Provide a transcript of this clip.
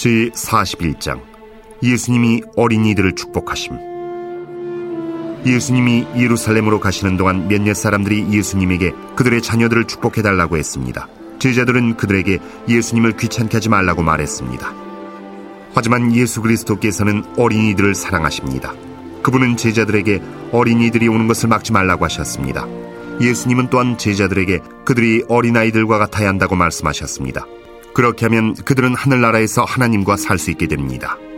제41장 예수님이 어린이들을 축복하심. 예수님이 예루살렘으로 가시는 동안 몇몇 사람들이 예수님에게 그들의 자녀들을 축복해달라고 했습니다. 제자들은 그들에게 예수님을 귀찮게 하지 말라고 말했습니다. 하지만 예수 그리스도께서는 어린이들을 사랑하십니다. 그분은 제자들에게 어린이들이 오는 것을 막지 말라고 하셨습니다. 예수님은 또한 제자들에게 그들이 어린아이들과 같아야 한다고 말씀하셨습니다. 그렇게 하면 그들은 하늘나라에서 하나님과 살 수 있게 됩니다.